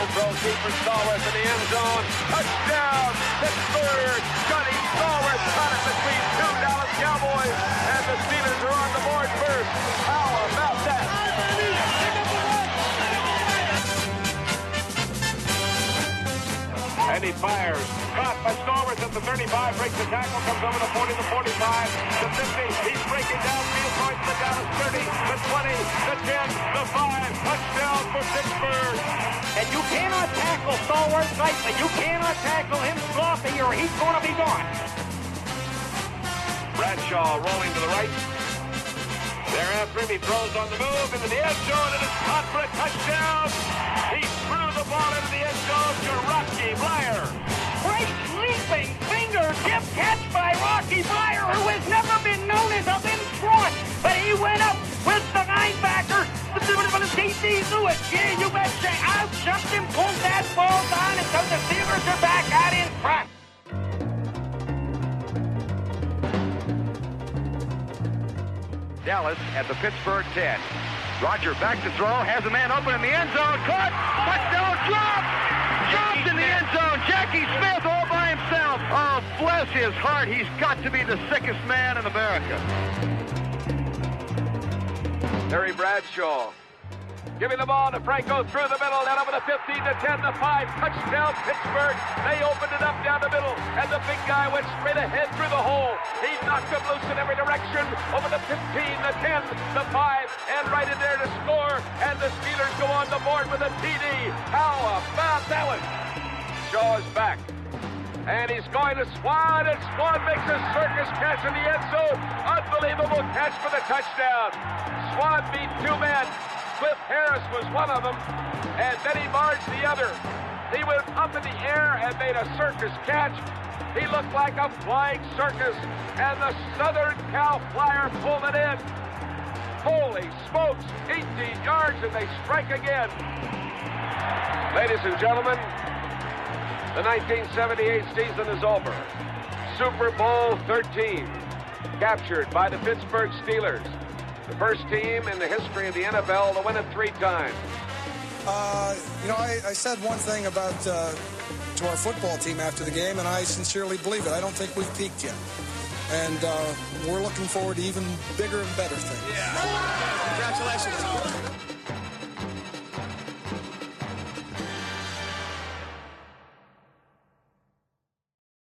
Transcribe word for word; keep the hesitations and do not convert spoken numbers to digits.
Will throws deep for Stallworth in the end zone. Touchdown, Pittsburgh. Johnny Stallworth caught it between two Dallas Cowboys, and the Steelers are on the board first. How about that? And he fires. Caught by Stallworth at the thirty-five. Breaks the tackle. Comes over the forty, the forty-five, the fifty. He's breaking downfield towards the Dallas thirty, the twenty, the ten, the five. Touchdown for Pittsburgh. And you cannot tackle Stallworth lightly. You cannot tackle him sloppy or he's going to be gone. Bradshaw rolling to the right. Thereafter, he throws on the move into the end zone, and it's caught for a touchdown. He threw the ball into the end zone to Rocky Bleier. Great leaping fingertip catch by Rocky Bleier, who has never been known as a Lindstrom. But he went up with the linebacker, D C Lewis. Yeah, you betcha. Out jumped him, pulled that ball down, and so the Steelers are back out in front. Dallas at the Pittsburgh ten. Roger back to throw, has a man open in the end zone, caught, touchdown, drop, dropped in the end zone. Jackie Smith all by himself. Oh, bless his heart, he's got to be the sickest man in America. Terry Bradshaw giving the ball to Franco through the middle, then over the fifteen, the ten, the five, touchdown Pittsburgh. They opened it up down the middle, and the big guy went straight ahead through the hole. He knocked him loose in every direction, over the fifteen, the ten, the five, and right in there to score, and the Steelers go on the board with a T D. How about that one? Shaw is back, and he's going to Swan, and Swan makes a circus catch in the end zone. Unbelievable catch for the touchdown. Swan beat two men. Cliff Harris was one of them, and Benny Marge the other. He went up in the air and made a circus catch. He looked like a flying circus, and the Southern Cal Flyer pulled it in. Holy smokes, eighteen yards, and they strike again. Ladies and gentlemen, the nineteen seventy-eight season is over. Super Bowl thirteen, captured by the Pittsburgh Steelers. The first team in the history of the N F L to win it three times. Uh, you know, I, I said one thing about uh, to our football team after the game, and I sincerely believe it. I don't think we've peaked yet. And uh, we're looking forward to even bigger and better things. Yeah.